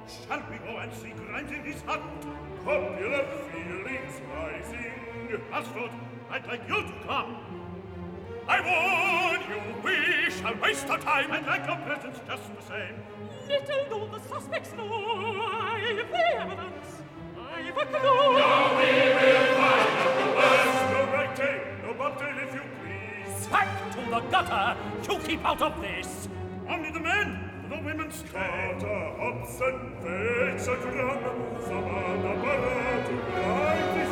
Shall we go and see Grimes in his hut? Popular feelings rising. Asford, I'd like you to come. I warn you, we shall waste our time. I'd like your presence just the same. Little do the suspects know I've the evidence. I've a clue. Now we will find out the worst. No right tail, no bobtail if you please. Back to the gutter! You keep out of this! Only the men, the women stay. Carter, hops and fakes a drum. Some other to guide